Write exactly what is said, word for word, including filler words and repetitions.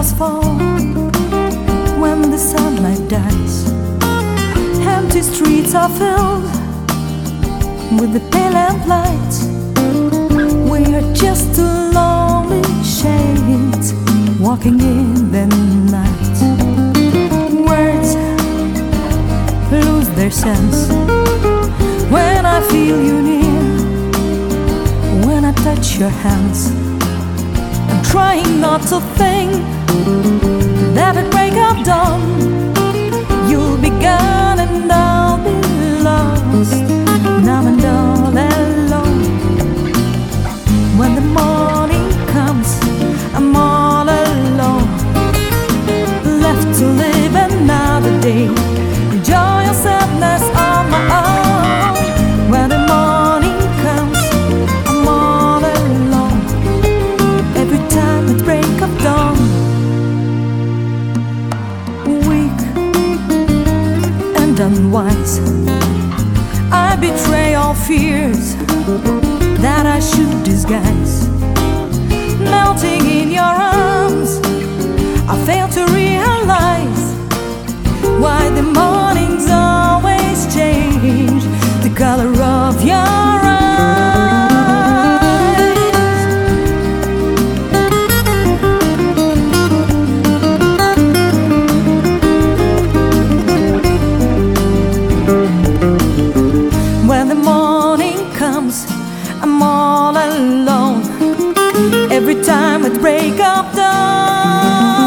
shadows fall, when the sunlight dies, empty streets are filled with the pale lamplight. We are just two lonely shades walking in the night. Words lose their sense when I feel you near, when I touch your hands. I'm trying not to think that at break of dawn you'll be gone and I'll be lost, numb and all alone. When the morning comes, I'm all alone, left to live another day, joy or sadness on my own. When the morning comes, I'm all alone, every time at break of dawn. Weak and unwise, I betray all fears that I should disguise. Melting in your arms, I fail to realize why the mornings always change the color of your eyes. When the morning comes, I'm all alone, every time at break of dawn.